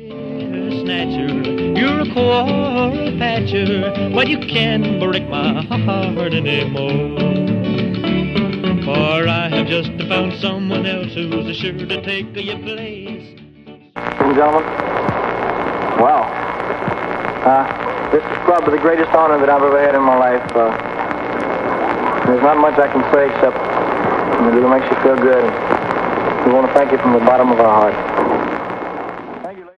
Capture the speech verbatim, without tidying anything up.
Snatcher, you're a quarrel patcher, but you can't break my heart anymore. For I have just found someone else who's sure to take your place. Ladies and gentlemen, wow. Uh, this is probably the greatest honor that I've ever had in my life. Uh, there's not much I can say except it makes you feel good. We want to thank you from the bottom of our heart.